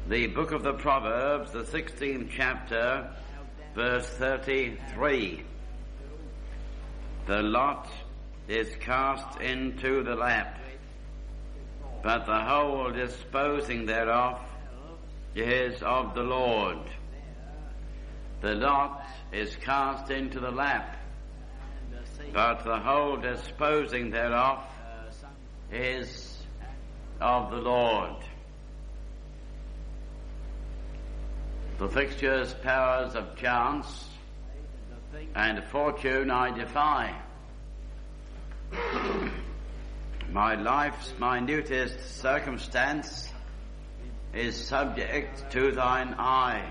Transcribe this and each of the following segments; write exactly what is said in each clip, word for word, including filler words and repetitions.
the book of the Proverbs, the sixteenth chapter, verse thirty-three. The lot is cast into the lap, but the whole disposing thereof is of the Lord. The lot is cast into the lap, but the whole disposing thereof is of the Lord. The fixtures, powers of chance and fortune I defy. My life's minutest circumstance is subject to thine eye.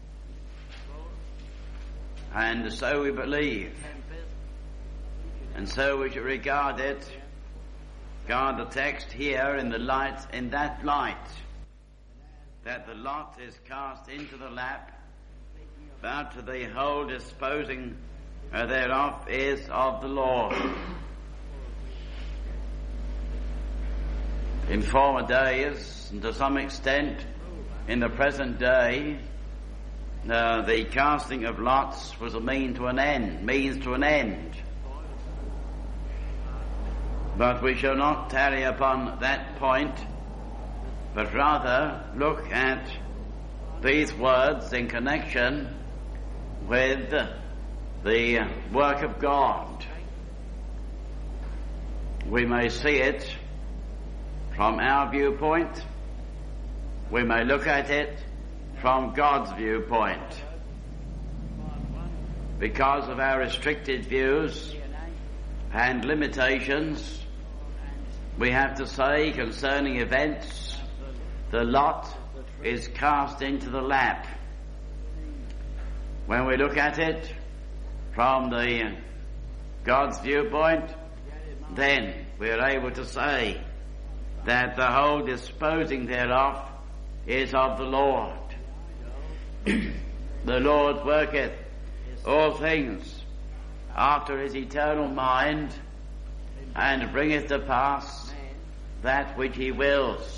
And so we believe, and so we should regard it, guard the text here in the light, in that light, that the lot is cast into the lap, but the whole disposing thereof is of the Lord. In former days, and to some extent in the present day, uh, the casting of lots was a mean to an end, means to an end. But we shall not tarry upon that point, but rather look at these words in connection with the work of God. We may see it from our viewpoint, we may look at it from God's viewpoint. Because of our restricted views and limitations, we have to say concerning events, the lot is cast into the lap. When we look at it from the God's viewpoint, then we are able to say that the whole disposing thereof is of the Lord. The Lord worketh all things after his eternal mind, and bringeth to pass that which he wills.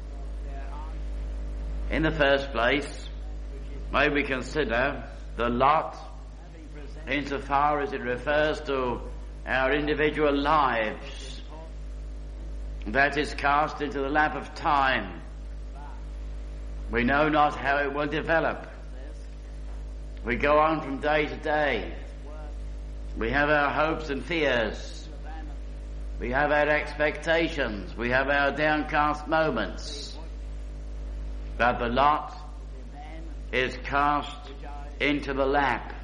In the first place, may we consider the lot insofar as it refers to our individual lives, that is cast into the lap of time. We know not how it will develop. We go on from day to day. We have our hopes and fears. We have our expectations. We have our downcast moments. But the lot is cast into the lap.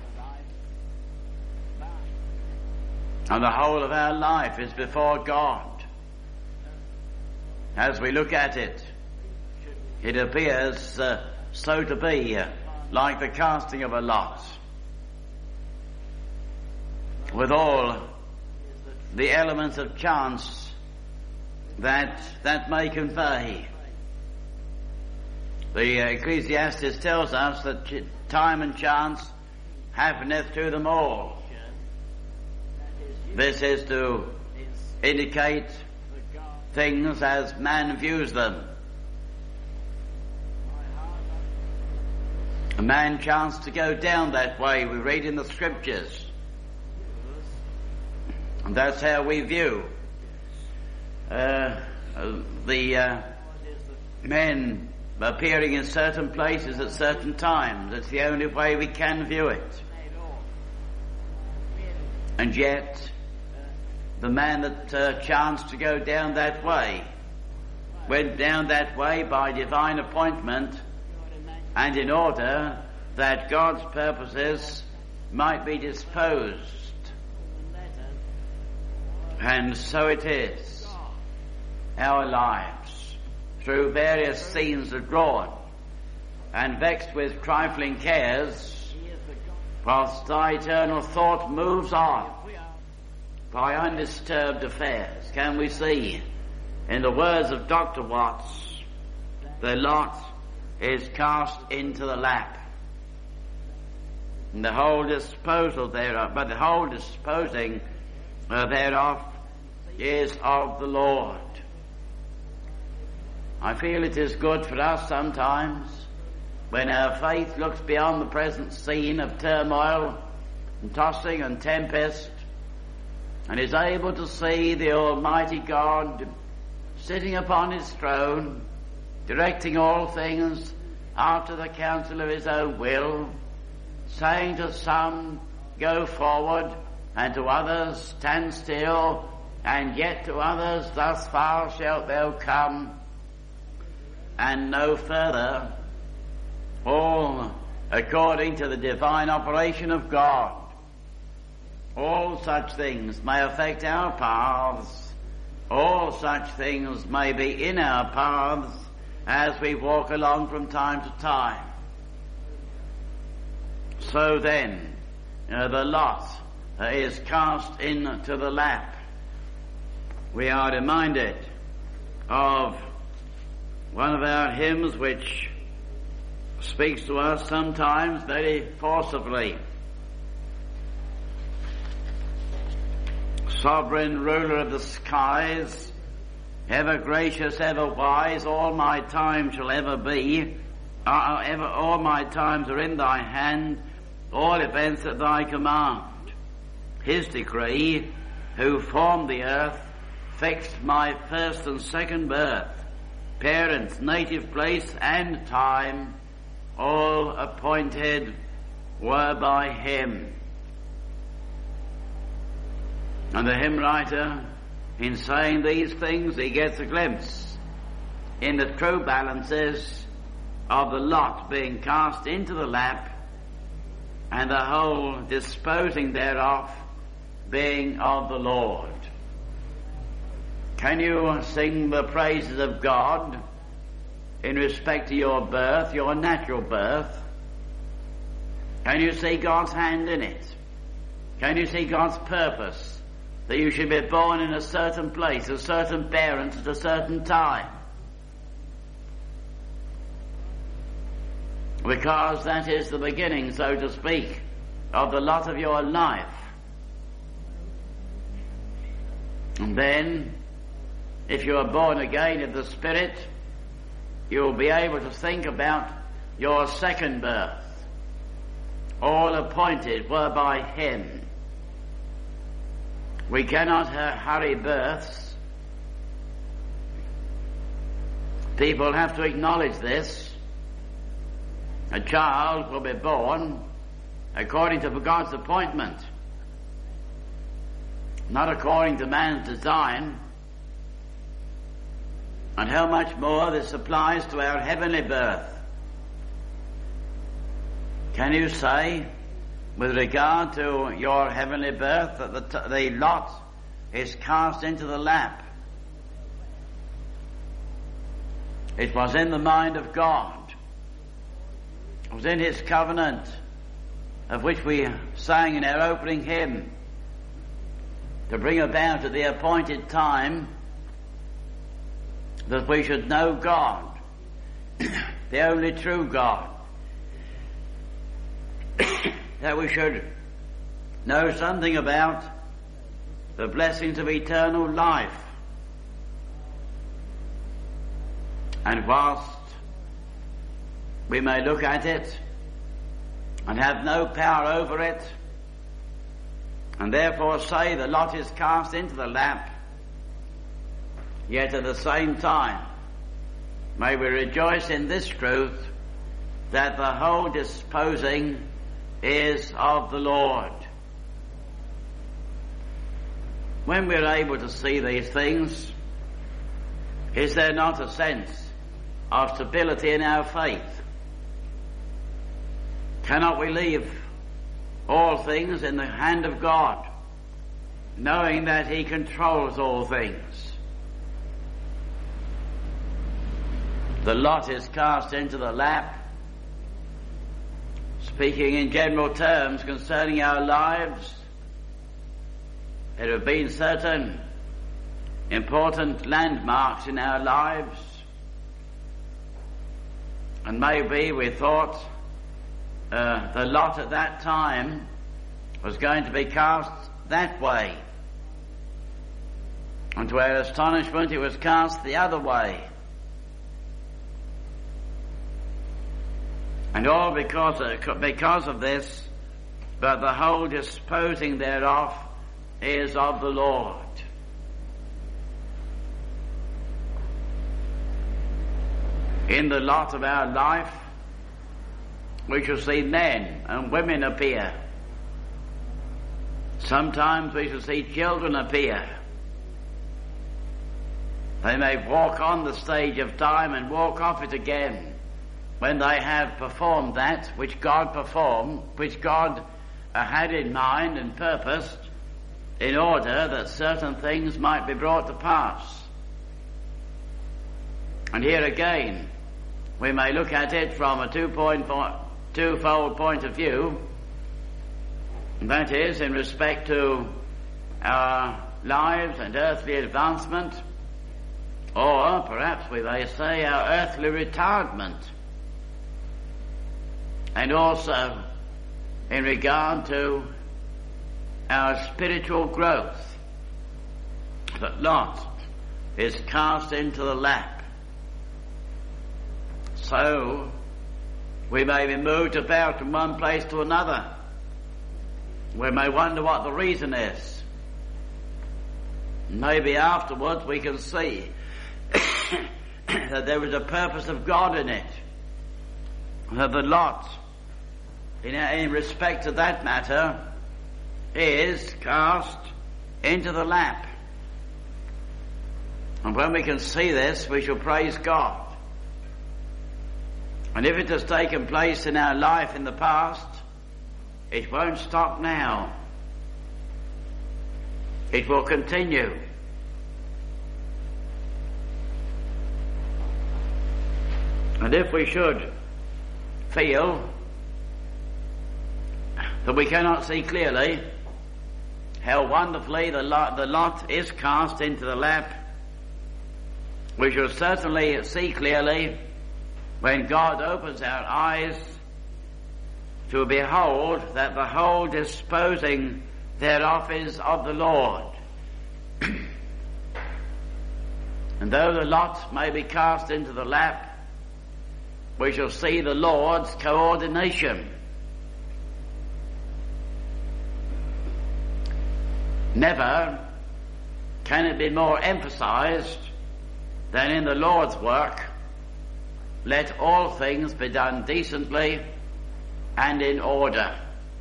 And the whole of our life is before God. As we look at it, it appears uh, so to be uh, like the casting of a lot, with all the elements of chance that that may convey. The uh, Ecclesiastes tells us that ch- time and chance happeneth to them all. This is to indicate things as man views them. A man chanced to go down that way, we read in the scriptures. And that's how we view uh, the uh, men appearing in certain places at certain times. It's the only way we can view it. And yet, the man that uh, chanced to go down that way went down that way by divine appointment, and in order that God's purposes might be disposed. And so it is, our lives, through various scenes are drawn, and vexed with trifling cares, whilst thy eternal thought moves on by undisturbed affairs. Can we see, in the words of Doctor Watts, the lot is cast into the lap, and the whole disposal thereof, but the whole disposing uh, thereof is of the Lord. I feel it is good for us sometimes when our faith looks beyond the present scene of turmoil and tossing and tempest and is able to see the Almighty God sitting upon his throne, directing all things after the counsel of his own will, saying to some, go forward, and to others, stand still, and yet to others, thus far shalt thou come, and no further, all according to the divine operation of God. All such things may affect our paths. All such things may be in our paths as we walk along from time to time. So then, uh, the lot uh, is cast into the lap. We are reminded of one of our hymns which speaks to us sometimes very forcibly. Sovereign ruler of the skies, ever gracious, ever wise, all my time shall ever be, uh, ever, all my times are in thy hand, all events at thy command. His decree, who formed the earth, fixed my first and second birth, parents, native place, and time, all appointed were by him. And the hymn writer, in saying these things, he gets a glimpse in the true balances of the lot being cast into the lap and the whole disposing thereof being of the Lord. Can you sing the praises of God in respect to your birth, your natural birth? Can you see God's hand in it? Can you see God's purpose that you should be born in a certain place, a certain parents at a certain time? Because that is the beginning, so to speak, of the lot of your life. And then, if you are born again of the Spirit, you will be able to think about your second birth. All appointed were by him. We cannot uh, hurry births. People have to acknowledge this. A child will be born according to God's appointment, not according to man's design. And how much more this applies to our heavenly birth. Can you say, with regard to your heavenly birth, that the, t- the lot is cast into the lap? It was in the mind of God. It was in his covenant, of which we sang in our opening hymn, to bring about at the appointed time that we should know God, the only true God, that we should know something about the blessings of eternal life. And whilst we may look at it and have no power over it, and therefore say the lot is cast into the lap, yet at the same time may we rejoice in this truth, that the whole disposing is of the Lord. When we're able to see these things, is there not a sense of stability in our faith? Cannot we leave all things in the hand of God, knowing that he controls all things? The lot is cast into the lap, speaking in general terms concerning our lives. There have been certain important landmarks in our lives, and maybe we thought uh, the lot at that time was going to be cast that way, and to our astonishment it was cast the other way. And all because of, because of this, but the whole disposing thereof is of the Lord. In the lot of our life, we shall see men and women appear. Sometimes we shall see children appear. They may walk on the stage of time and walk off it again when they have performed that which God performed, which God uh, had in mind and purposed in order that certain things might be brought to pass. And here again, we may look at it from a two-point, twofold point of view. That is, in respect to our lives and earthly advancement, or perhaps we may say our earthly retardement, and also in regard to our spiritual growth. But Lot is cast into the lap. So we may be moved about from one place to another. We may wonder what the reason is. Maybe afterwards we can see that there was a purpose of God in it. That the Lot, in, in respect to that matter, is cast into the lap. And when we can see this, we shall praise God. And if it has taken place in our life in the past, it won't stop now. It will continue. And if we should feel that we cannot see clearly how wonderfully the lot, the lot is cast into the lap, we shall certainly see clearly when God opens our eyes to behold that the whole disposing thereof is of the Lord. And though the lot may be cast into the lap, we shall see the Lord's coordination. Never can it be more emphasized than in the Lord's work. Let all things be done decently and in order.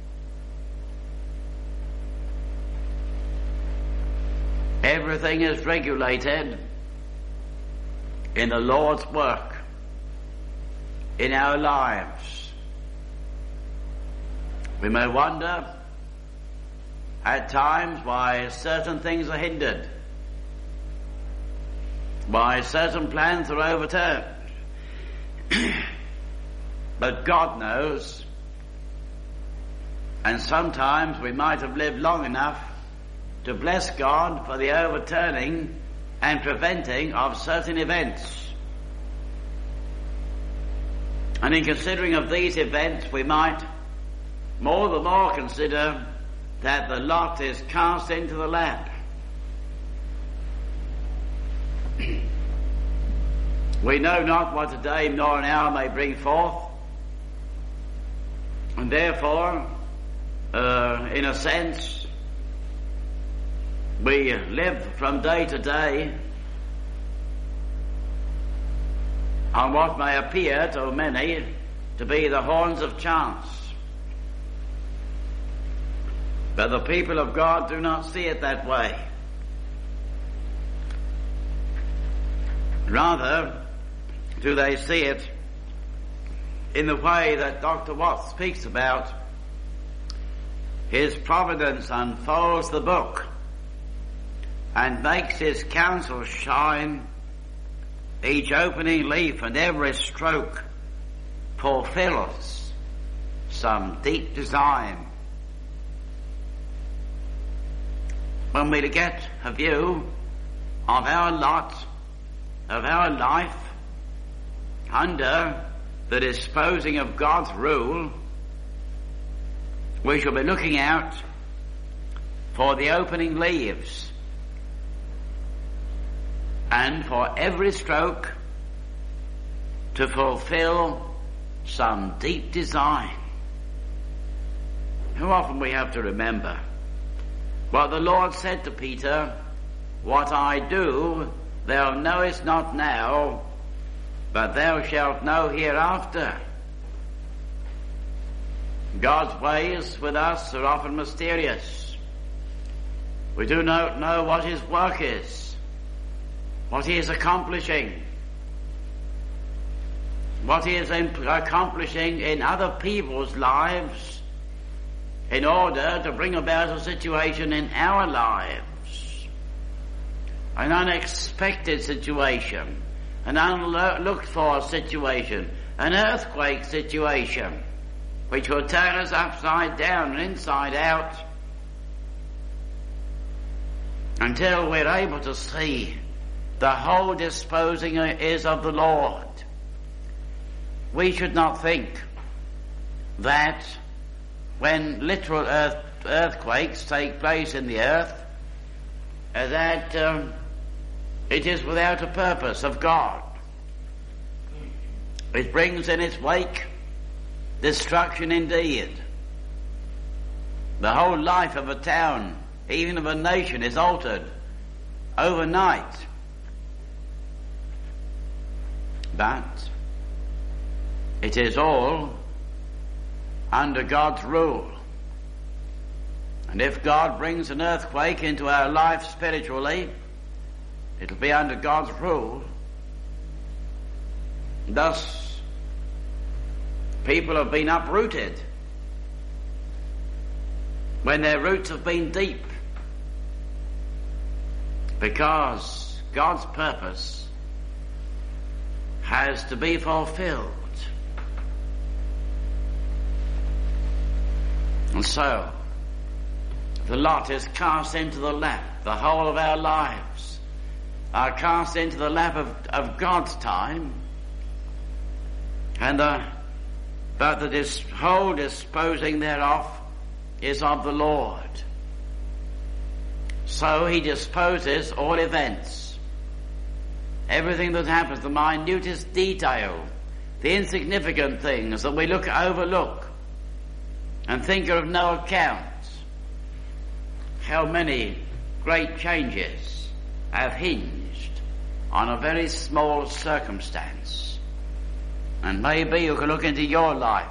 Everything is regulated in the Lord's work, in our lives. We may wonder at times why certain things are hindered, why certain plans are overturned. But God knows, and sometimes we might have lived long enough to bless God for the overturning and preventing of certain events. And in considering of these events, we might more the more consider that the lot is cast into the lap. We know not what a day nor an hour may bring forth, and therefore, uh, in a sense, we live from day to day on what may appear to many to be the horns of chance. But the people of God do not see it that way. Rather, do they see it in the way that Doctor Watts speaks about. His providence unfolds the book and makes his counsel shine. Each opening leaf and every stroke fulfills some deep design. When we get a view of our lot, of our life, under the disposing of God's rule, we shall be looking out for the opening leaves and for every stroke to fulfill some deep design. How often we have to remember what the Lord said to Peter, "What I do, thou knowest not now, but thou shalt know hereafter." God's ways with us are often mysterious. We do not know what his work is, what he is accomplishing, what he is accomplishing in other people's lives in order to bring about a situation in our lives, an unexpected situation, an unlooked for situation, an earthquake situation, which will turn us upside down and inside out until we're able to see the whole disposing is of the Lord. We should not think that when literal earth, earthquakes take place in the earth, uh, that um, it is without a purpose of God. It brings in its wake destruction indeed. The whole life of a town, even of a nation, is altered overnight. But it is all under God's rule. And if God brings an earthquake into our life spiritually, it'll be under God's rule. Thus, people have been uprooted when their roots have been deep, because God's purpose has to be fulfilled. And so, the lot is cast into the lap. The whole of our lives are cast into the lap of, of God's time, and the but the dis- whole disposing thereof is of the Lord. So he disposes all events, everything that happens, the minutest detail, the insignificant things that we look overlook and think are of no account. How many great changes have hinged on a very small circumstance. And maybe you can look into your life,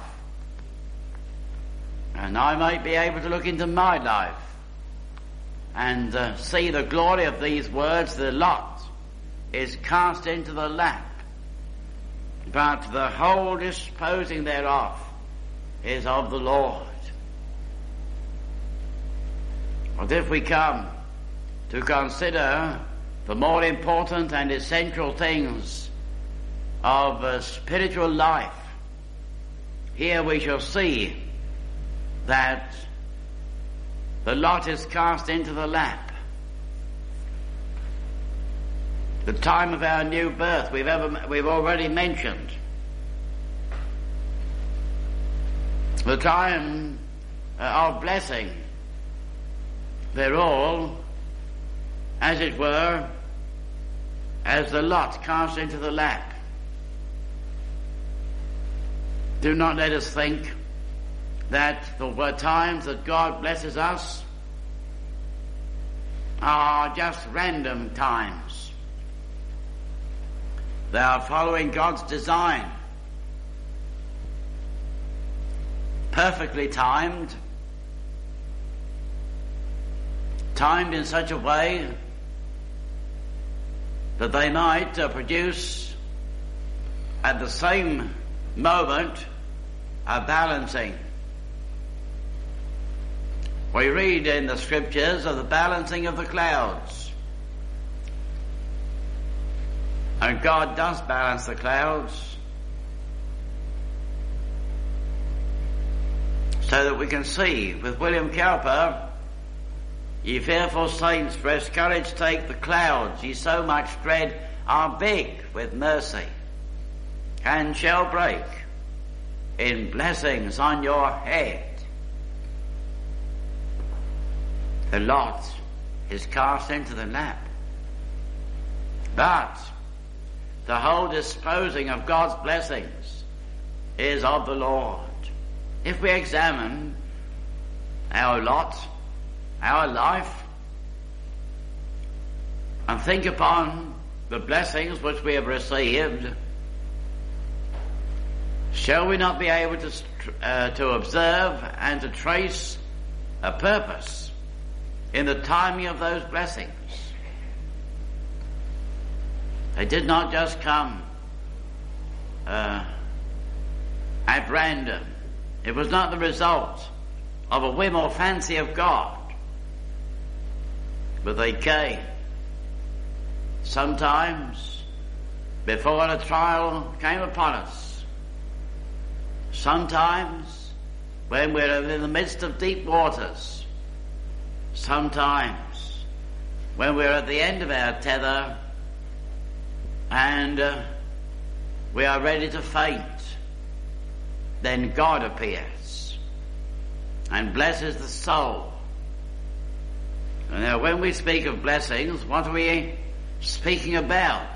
and I might be able to look into my life and uh, see the glory of these words. The lot is cast into the lap, but the whole disposing thereof is of the Lord. But if we come to consider the more important and essential things of uh, spiritual life, here we shall see that the lot is cast into the lap. The time of our new birth we've ever we've already mentioned. The time uh, of blessing, they're all, as it were, as the lot cast into the lap. Do not let us think that the times that God blesses us are just random times. They are following God's design, perfectly timed, timed in such a way that they might uh, produce at the same moment a balancing. We read in the scriptures of the balancing of the clouds, and God does balance the clouds so that we can see with William Cowper, "Ye fearful saints, fresh courage take, the clouds ye so much dread are big with mercy, and shall break in blessings on your head." The lot is cast into the lap, but the whole disposing of God's blessings is of the Lord. If we examine our lot, our life, and think upon the blessings which we have received, shall we not be able to uh, to observe and to trace a purpose in the timing of those blessings? They did not just come uh, at random. It was not the result of a whim or fancy of God, but they came sometimes before a trial came upon us, sometimes when we're in the midst of deep waters, sometimes when we're at the end of our tether and uh, we are ready to faint. Then God appears and blesses the soul. And now when we speak of blessings, what are we speaking about?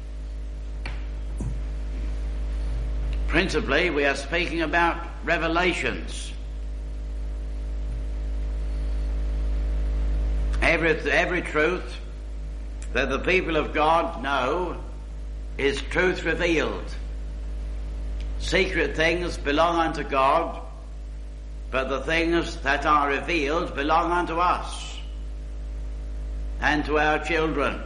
Principally, we are speaking about revelations. Every, every truth that the people of God know is truth revealed. Secret things belong unto God, but the things that are revealed belong unto us and to our children.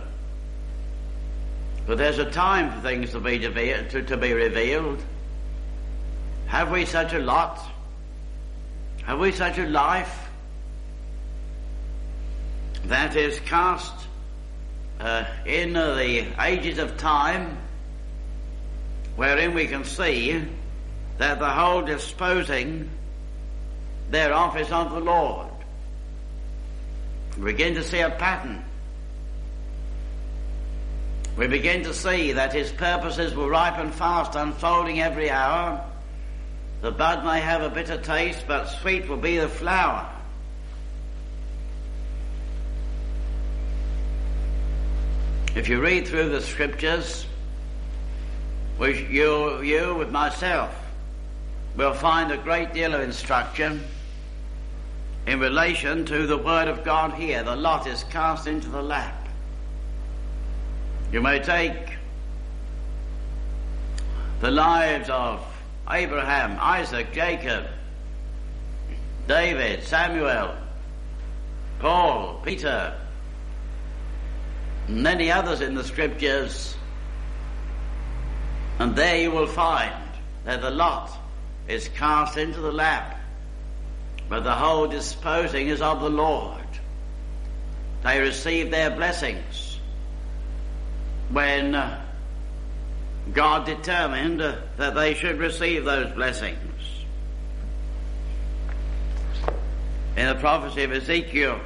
But there's a time for things to be, to, to be revealed. Have we such a lot? Have we such a life that is cast uh, in uh, the ages of time, wherein we can see that the whole disposing thereof is of the Lord? We begin to see a pattern. We begin to see that his purposes will ripen fast, unfolding every hour. The bud may have a bitter taste, but sweet will be the flower. If you read through the scriptures, which you, you with myself, will find a great deal of instruction in relation to the word of God here. The lot is cast into the lap. You may take the lives of Abraham, Isaac, Jacob, David, Samuel, Paul, Peter, and many others in the scriptures, and there you will find that the lot is cast into the lap, but the whole disposing is of the Lord. They receive their blessings when uh, God determined uh, that they should receive those blessings. In the prophecy of Ezekiel,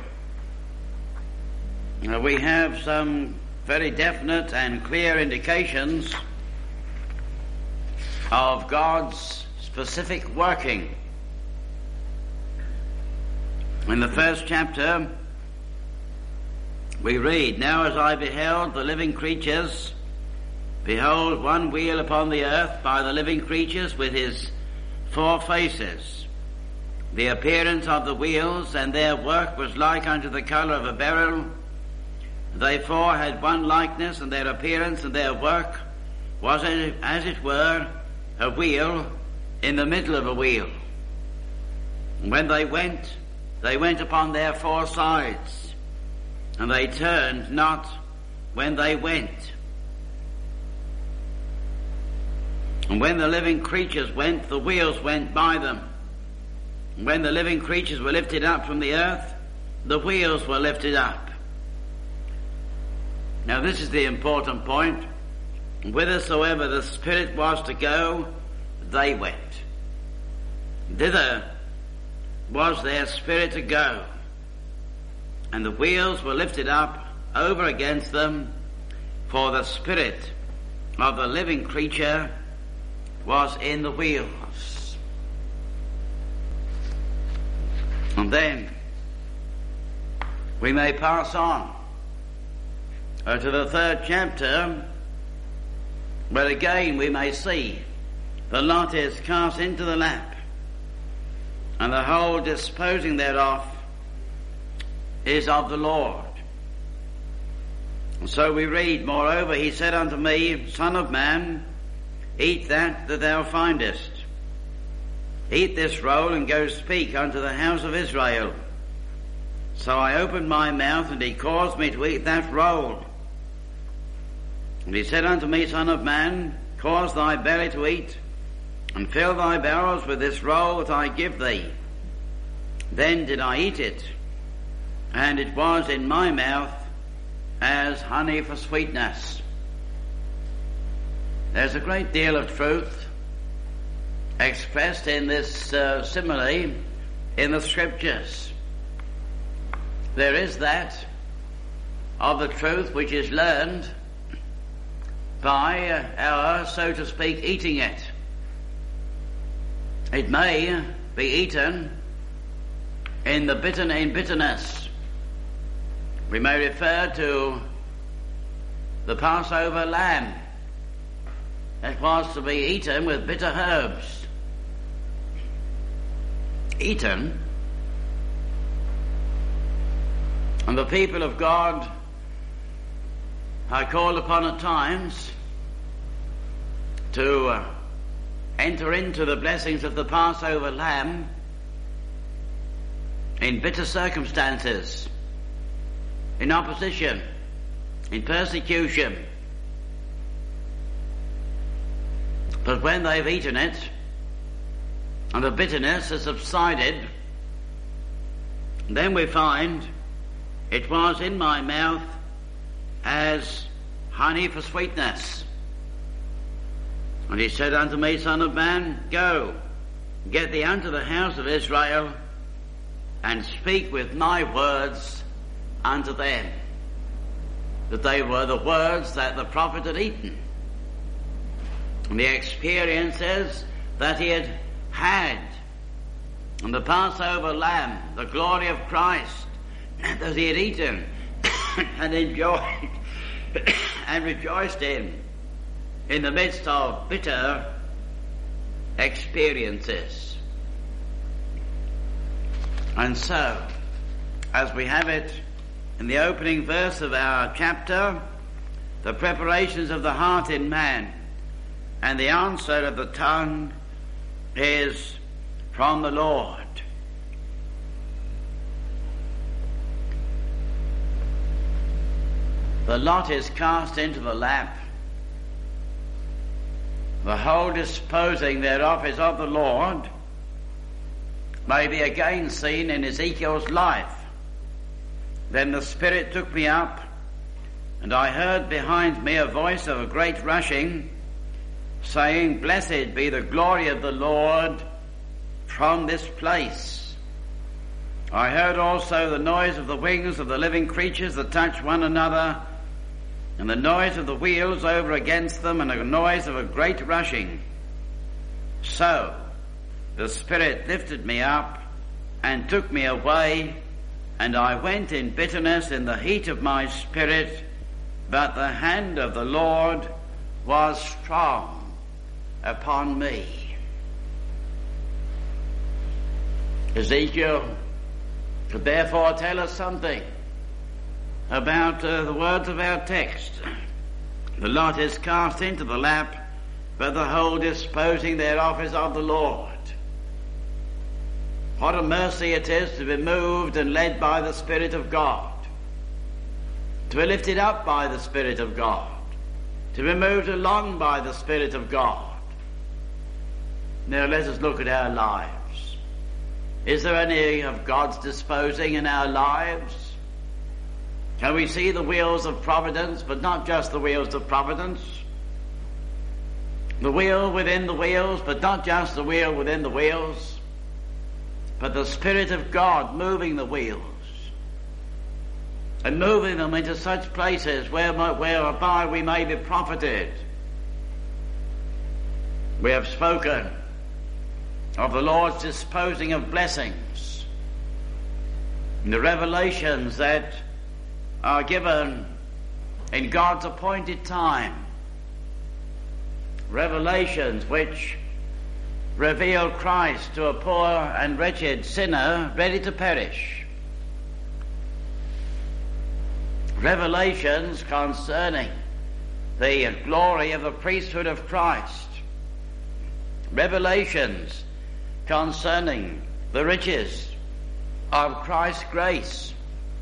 uh, we have some very definite and clear indications of God's specific working. In the first chapter, we read, "Now as I beheld the living creatures, behold, one wheel upon the earth by the living creatures with his four faces. The appearance of the wheels and their work was like unto the colour of a beryl. They four had one likeness, and their appearance and their work was as it were a wheel in the middle of a wheel. And when they went, they went upon their four sides, and they turned not when they went. And when the living creatures went, the wheels went by them. And when the living creatures were lifted up from the earth, the wheels were lifted up." Now this is the important point. Whithersoever the Spirit was to go, they went. Thither was their spirit to go. And the wheels were lifted up over against them, for the spirit of the living creature was in the wheels. And then we may pass on uh, to the third chapter, where again we may see the lot is cast into the lap, and the whole disposing thereof is of the Lord. And so we read, moreover, he said unto me, Son of man, eat that that thou findest. Eat this roll, and go speak unto the house of Israel. So I opened my mouth, and he caused me to eat that roll. And he said unto me, Son of man, cause thy belly to eat, and fill thy bowels with this roll that I give thee. Then did I eat it, and it was in my mouth as honey for sweetness. There's a great deal of truth expressed in this uh, simile in the Scriptures. There is that of the truth which is learned by uh, our, so to speak, eating it. It may be eaten in the bitter, in bitterness. We may refer to the Passover lamb that was to be eaten with bitter herbs. Eaten. And the people of God are called upon at times to uh, enter into the blessings of the Passover lamb in bitter circumstances, in opposition, in persecution. But when they've eaten it, and the bitterness has subsided, then we find it was in my mouth as honey for sweetness. And he said unto me, Son of man, go, get thee unto the house of Israel, and speak with my words unto them. That they were the words that the prophet had eaten. And the experiences that he had had. And the Passover lamb, the glory of Christ, that he had eaten and enjoyed and rejoiced in, in the midst of bitter experiences. And so, as we have it in the opening verse of our chapter, the preparations of the heart in man and the answer of the tongue is from the Lord. The lot is cast into the lap. The whole disposing thereof is of the Lord, may be again seen in Ezekiel's life. Then the Spirit took me up, and I heard behind me a voice of a great rushing, saying, Blessed be the glory of the Lord from this place. I heard also the noise of the wings of the living creatures that touch one another, and the noise of the wheels over against them, and the noise of a great rushing. So the Spirit lifted me up and took me away, and I went in bitterness in the heat of my spirit, but the hand of the Lord was strong upon me. Ezekiel could therefore tell us something about uh, the words of our text. The lot is cast into the lap, but the whole disposing thereof is of the Lord. What a mercy it is to be moved and led by the Spirit of God, to be lifted up by the Spirit of God, to be moved along by the Spirit of God. Now let us look at our lives. Is there any of God's disposing in our lives? Can we see the wheels of providence, but not just the wheels of providence? The wheel within the wheels, but not just the wheel within the wheels, but the Spirit of God moving the wheels and moving them into such places where, whereby we may be profited. We have spoken of the Lord's disposing of blessings, and the revelations that are given in God's appointed time, revelations which revealed Christ to a poor and wretched sinner ready to perish. Revelations concerning the glory of the priesthood of Christ. Revelations concerning the riches of Christ's grace.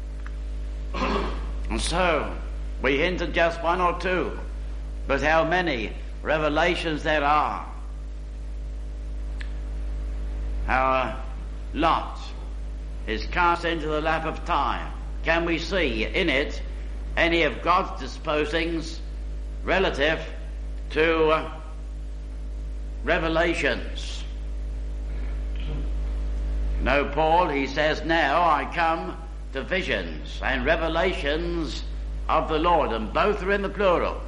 And so, we hinted just one or two, but how many revelations there are. Our lot is cast into the lap of time. Can we see in it any of God's disposings relative to uh, revelations? No, Paul, he says, now I come to visions and revelations of the Lord, and both are in the plural,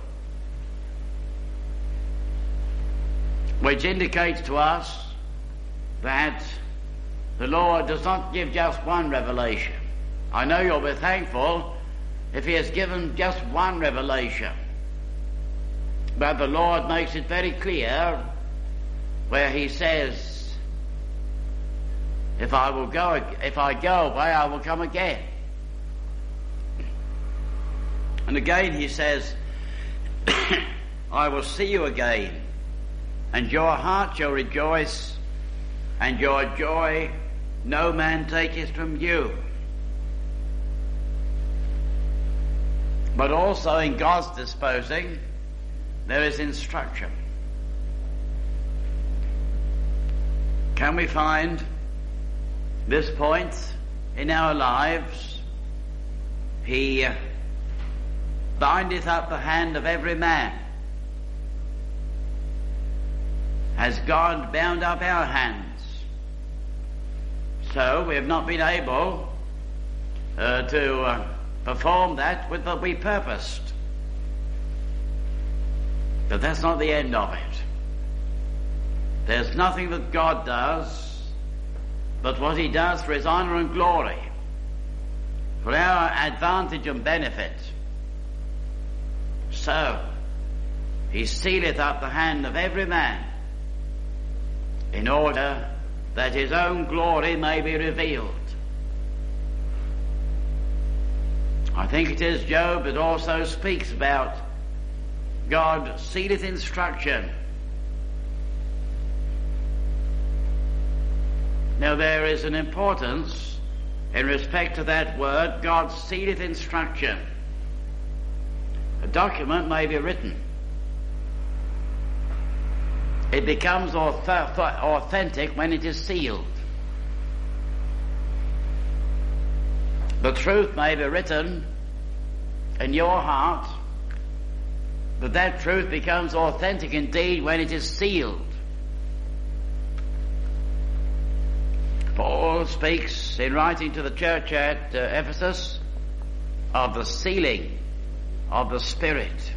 which indicates to us that the Lord does not give just one revelation. I know you'll be thankful if he has given just one revelation, but the Lord makes it very clear where he says, if I will go, if I go away, I will come again. And again he says, I will see you again, and your heart shall rejoice, and your joy no man taketh from you. But also in God's disposing, there is instruction. Can we find this point in our lives? He bindeth up the hand of every man. Has God bound up our hands? So we have not been able uh, to uh, perform that with what we purposed. But that's not the end of it. There's nothing that God does but what he does for his honour and glory, for our advantage and benefit. So he sealeth up the hand of every man in order that his own glory may be revealed. I think it is Job that also speaks about God sealeth instruction. Now there is an importance in respect to that word, God sealeth instruction. A document may be written. It becomes authentic when it is sealed. The truth may be written in your heart, but that truth becomes authentic indeed when it is sealed. Paul speaks in writing to the church at uh, Ephesus of the sealing of the Spirit.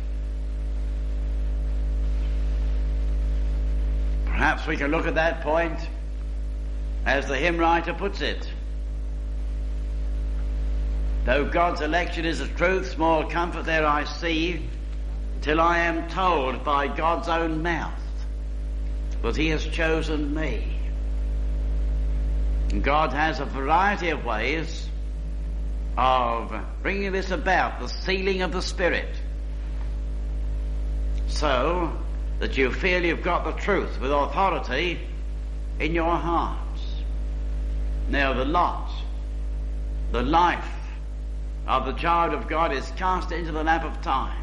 Perhaps we can look at that point as the hymn writer puts it. Though God's election is the truth, small comfort there I see, till I am told by God's own mouth that he has chosen me. And God has a variety of ways of bringing this about, the sealing of the Spirit, so that you feel you've got the truth with authority in your hearts. Now the lot, the life of the child of God is cast into the lap of time.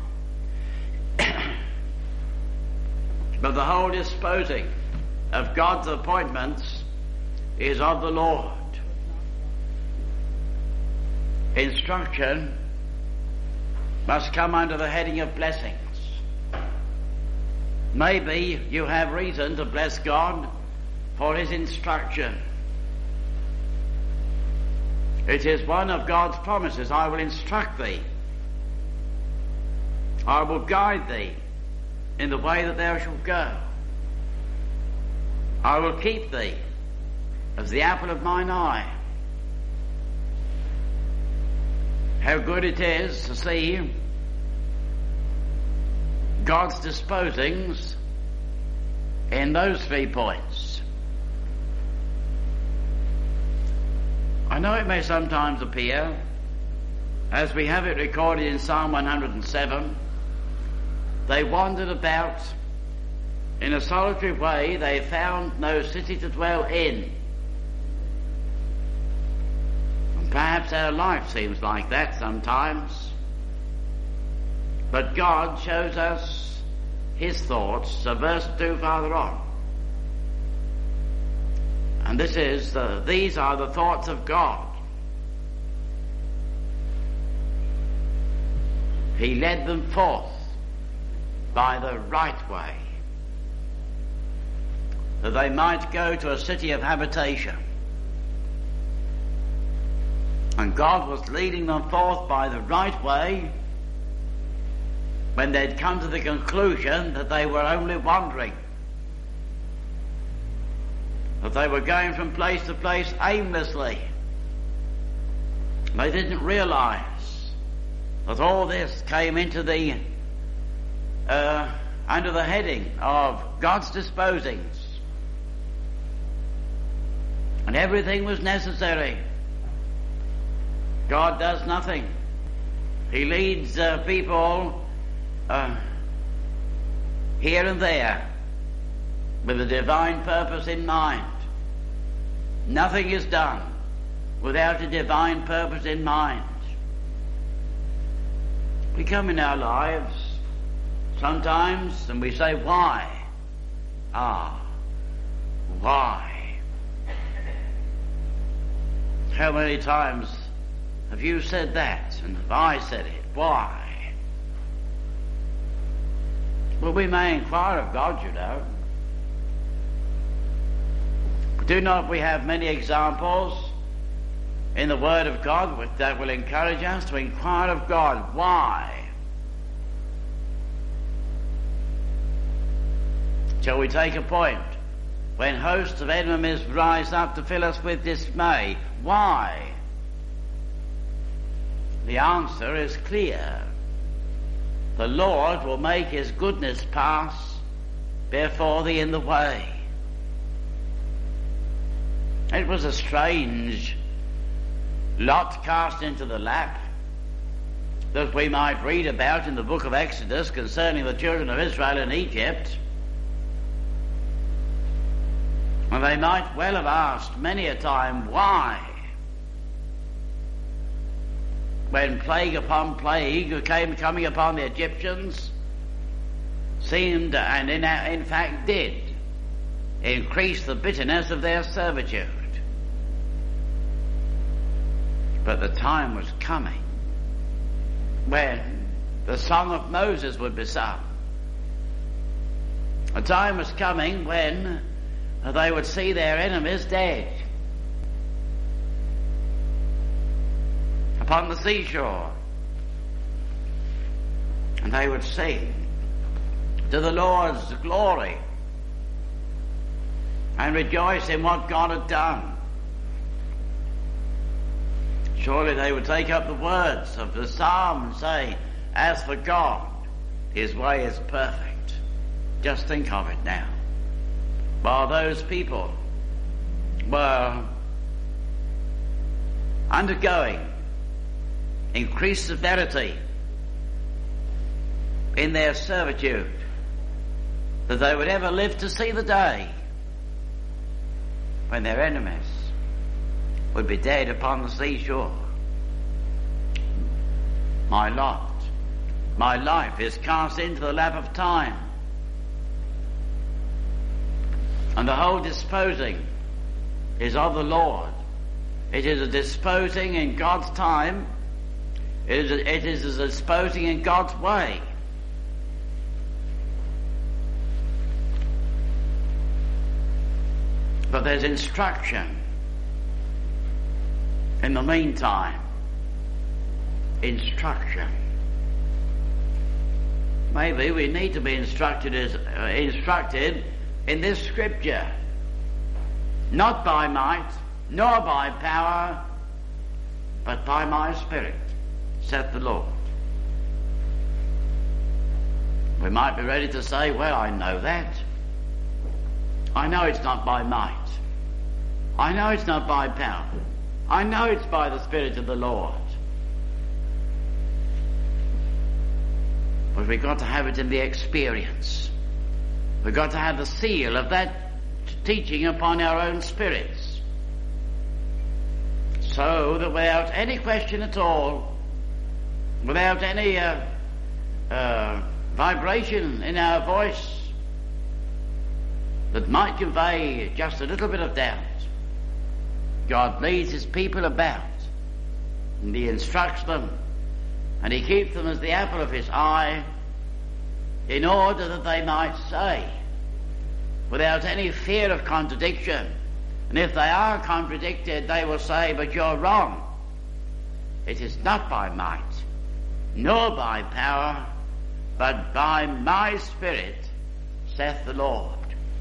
But the whole disposing of God's appointments is of the Lord. Instruction must come under the heading of blessings. Maybe you have reason to bless God for his instruction. It is one of God's promises. I will instruct thee. I will guide thee in the way that thou shalt go. I will keep thee as the apple of mine eye. How good it is to see God's disposings in those three points. know it may sometimes appear, as we have it recorded in Psalm one hundred seven, they wandered about in a solitary way, they found no city to dwell in. And perhaps our life seems like that sometimes. But God shows us his thoughts, a verse or two farther on. And this is, the, these are the thoughts of God. He led them forth by the right way, that they might go to a city of habitation. And God was leading them forth by the right way when they'd come to the conclusion that they were only wandering, that they were going from place to place aimlessly. They didn't realize that all this came into the uh, under the heading of God's disposings, and everything was necessary. God does nothing. He leads uh, people uh, here and there with a divine purpose in mind. Nothing is done without a divine purpose in mind. We come in our lives sometimes and we say, why? Ah, why? How many times have you said that, and have I said it? Why? Well, we may inquire of God, you know. Do not we have many examples in the Word of God that will encourage us to inquire of God, why? Shall we take a point? When hosts of enemies rise up to fill us with dismay, why? The answer is clear. The Lord will make his goodness pass before thee in the way. It was a strange lot cast into the lap that we might read about in the book of Exodus concerning the children of Israel in Egypt. And they might well have asked many a time, why? When plague upon plague came coming upon the Egyptians, seemed, and in, in fact did, increase the bitterness of their servitude. But the time was coming when the song of Moses would be sung. A time was coming when they would see their enemies dead upon the seashore, and they would sing to the Lord's glory and rejoice in what God had done. Surely they would take up the words of the psalm and say, as for God, his way is perfect. Just think of it now. While those people were undergoing increased severity in their servitude, that they would ever live to see the day when their enemies would be dead upon the seashore. My lot, my life is cast into the lap of time, and the whole disposing is of the Lord. It is a disposing in God's time. It is a, it is a disposing in God's way. But there's instruction in the meantime. Instruction. Maybe we need to be instructed as uh, instructed in this scripture, not by might, nor by power, but by my Spirit, saith the Lord. We might be ready to say, well, I know that. I know it's not by might. I know it's not by power. I know it's by the Spirit of the Lord. But we've got to have it in the experience. We've got to have the seal of that teaching upon our own spirits. So that without any question at all, without any uh, uh, vibration in our voice that might convey just a little bit of doubt, God leads his people about, and he instructs them, and he keeps them as the apple of his eye, in order that they might say, without any fear of contradiction, and if they are contradicted, they will say, but you're wrong. It is not by might, nor by power, but by my Spirit, saith the Lord.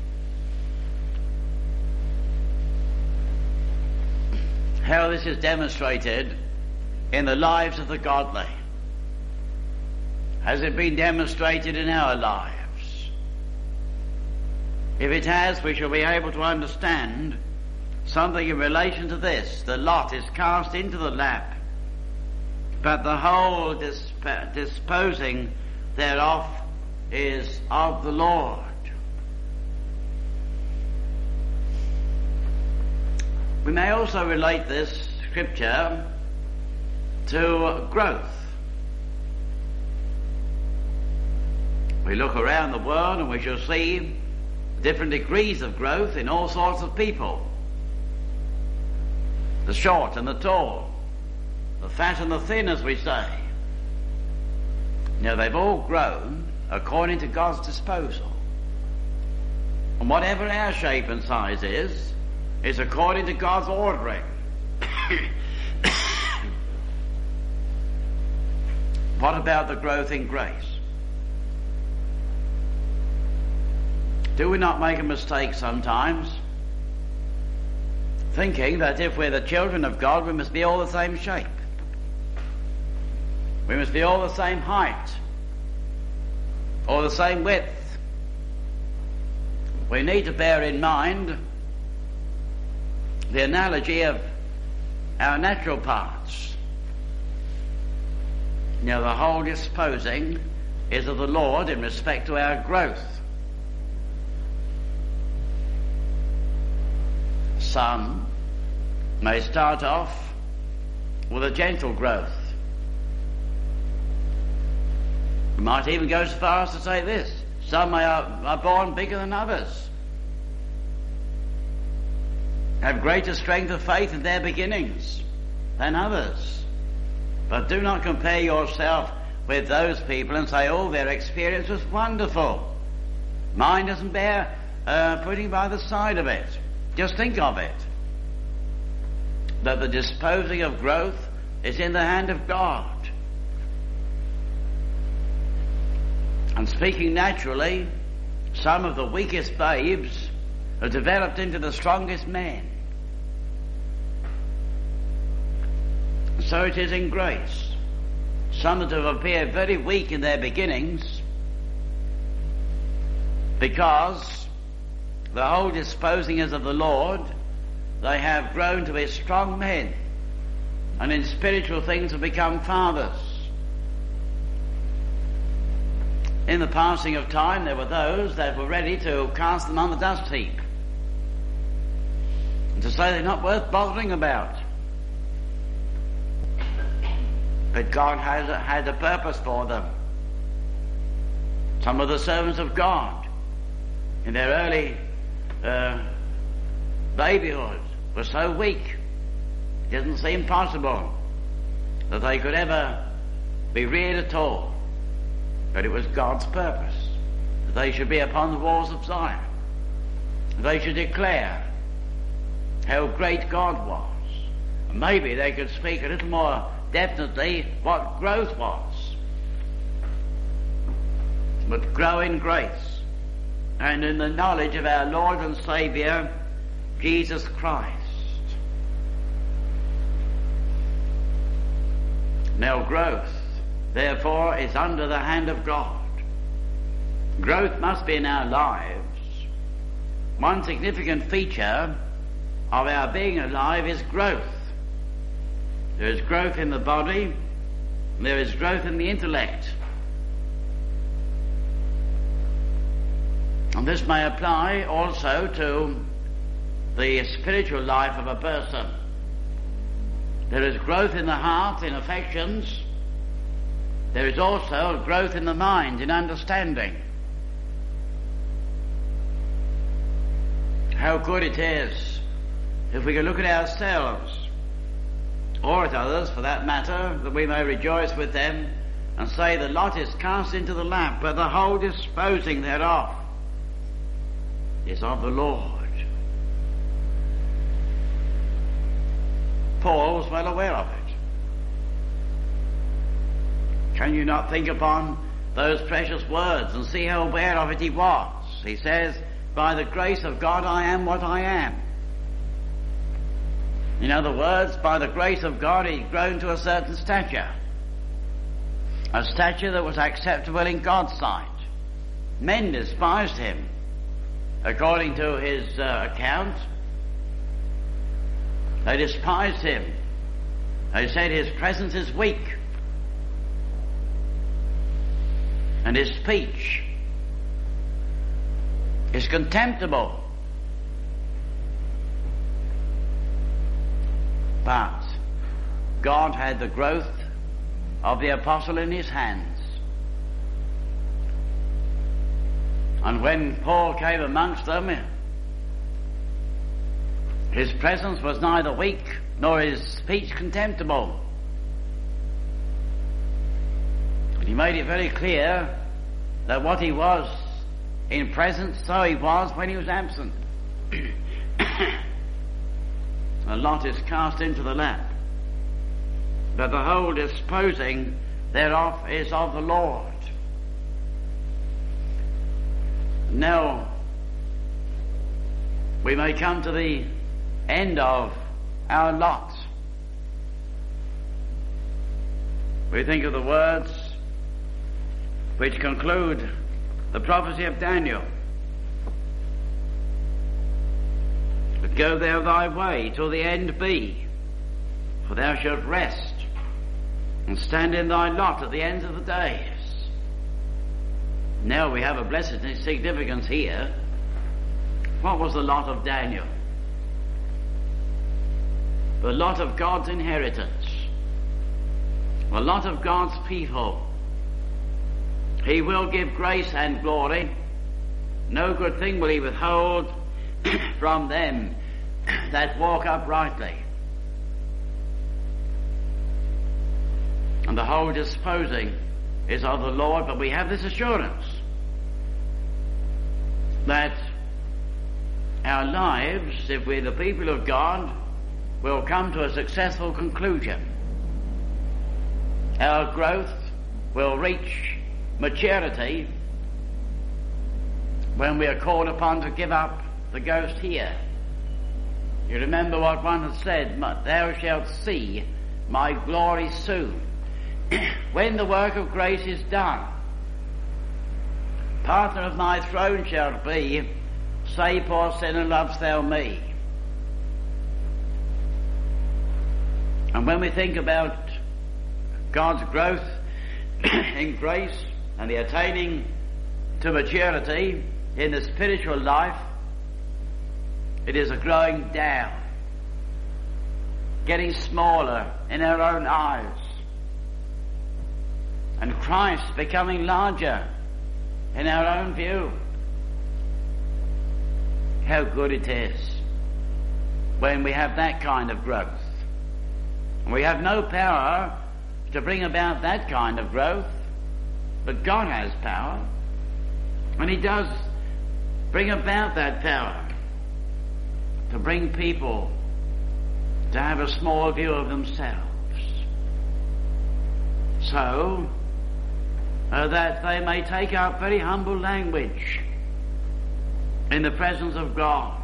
How this is demonstrated in the lives of the godly. Has it been demonstrated in our lives? If it has, we shall be able to understand something in relation to this. The lot is cast into the lap, but the whole disp- disposing thereof is of the Lord. We may also relate this scripture to growth. We look around the world and we shall see different degrees of growth in all sorts of people. The short and the tall, the fat and the thin, as we say. Now, they've all grown according to God's disposal. And whatever our shape and size is, is according to God's ordering. What about the growth in grace? Do we not make a mistake sometimes, thinking that if we're the children of God, we must be all the same shape? We must be all the same height, or the same width. We need to bear in mind the analogy of our natural parts. Now, the whole disposing is of the Lord in respect to our growth. Some may start off with a gentle growth. We might even go as far as to say this: some may are, are born bigger than others, have greater strength of faith in their beginnings than others. But do not compare yourself with those people and say, oh, their experience was wonderful. Mine doesn't bear uh, putting by the side of it. Just think of it, that the disposing of growth is in the hand of God. And speaking naturally, some of the weakest babes are developed into the strongest men. So it is in grace. Some that have appeared very weak in their beginnings, because the whole disposing is of the Lord, they have grown to be strong men, and in spiritual things have become fathers. In the passing of time, there were those that were ready to cast them on the dust heap, and to say they're not worth bothering about. But God has a, had a purpose for them. Some of the servants of God, in their early uh, babyhood, were so weak, it doesn't seem possible that they could ever be reared at all. But it was God's purpose that they should be upon the walls of Zion. They should declare how great God was. And maybe they could speak a little more definitely what growth was. But grow in grace and in the knowledge of our Lord and Saviour, Jesus Christ. Now growth, therefore, is under the hand of God. Growth must be in our lives. One significant feature of our being alive is growth. There is growth in the body, and there is growth in the intellect. And this may apply also to the spiritual life of a person. There is growth in the heart, in affections. There is also growth in the mind, in understanding. How good it is if we can look at ourselves, or at others for that matter, that we may rejoice with them and say, the lot is cast into the lap, but the whole disposing thereof is of the Lord. Paul was well aware of it. Can you not think upon those precious words and see how aware of it he was? He says, by the grace of God I am what I am. In other words, by the grace of God he'd grown to a certain stature. A stature that was acceptable in God's sight. Men despised him. According to his uh, account, they despised him. They said his presence is weak. And his speech is contemptible. But God had the growth of the apostle in his hands. And when Paul came amongst them, his presence was neither weak nor his speech contemptible. And he made it very clear that what he was in presence, so he was when he was absent. A lot is cast into the lap, but the whole disposing thereof is of the Lord. Now, we may come to the end of our lot. We think of the words which conclude the prophecy of Daniel. But go thou thy way till the end be, for thou shalt rest and stand in thy lot at the ends of the days. Now we have a blessed significance here. What was the lot of Daniel? The lot of God's inheritance. The lot of God's people. He will give grace and glory. No good thing will he withhold from them that walk uprightly. And the whole disposing is of the Lord, but we have this assurance that our lives, if we're the people of God, will come to a successful conclusion. Our growth will reach maturity when we are called upon to give up the ghost here. You remember what one has said, thou shalt see my glory soon. When the work of grace is done, partner of my throne shalt be, say, poor sinner, lovest thou me? And when we think about God's growth in grace and the attaining to maturity in the spiritual life, it is a growing down, getting smaller in our own eyes, and Christ becoming larger in our own view. How good it is when we have that kind of growth. We have no power to bring about that kind of growth, but God has power, and he does bring about that power to bring people to have a small view of themselves, so uh, that they may take up very humble language in the presence of God,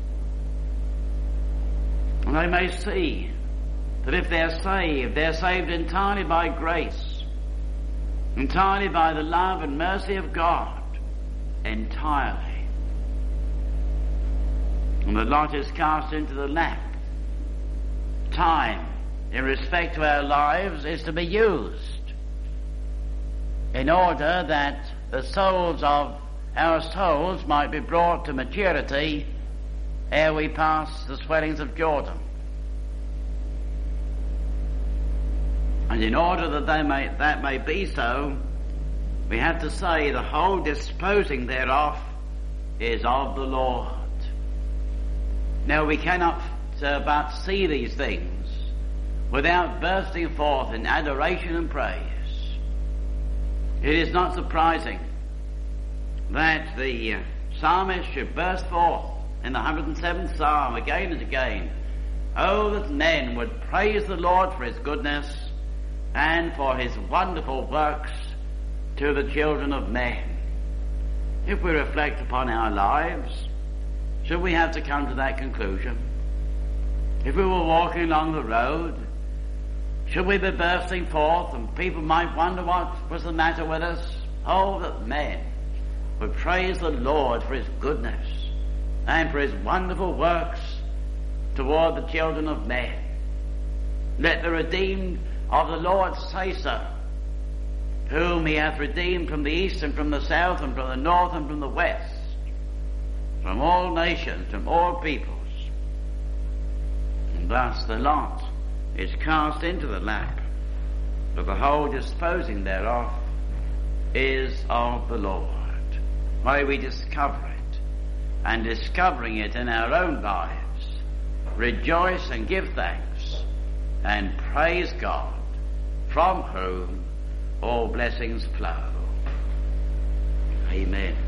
and they may see that if they're saved, they're saved entirely by grace, entirely by the love and mercy of God, entirely. And the lot is cast into the lap. Time in respect to our lives is to be used in order that the souls of our souls might be brought to maturity ere we pass the swellings of Jordan. And in order that they may, that may be so, we have to say the whole disposing thereof is of the Lord. Now we cannot uh, but see these things without bursting forth in adoration and praise. It is not surprising that the uh, psalmist should burst forth in the one hundred seventh Psalm again and again, oh, that men would praise the Lord for his goodness and for his wonderful works to the children of men. If we reflect upon our lives, should we have to come to that conclusion? If we were walking along the road, should we be bursting forth and people might wonder what was the matter with us? Oh, that men would praise the Lord for his goodness and for his wonderful works toward the children of men. Let the redeemed of the Lord say so, whom he hath redeemed from the east and from the south and from the north and from the west, from all nations, from all peoples. And thus the lot is cast into the lap, but the whole disposing thereof is of the Lord. May we discover it, and discovering it in our own lives, rejoice and give thanks and praise God, from whom all blessings flow. Amen.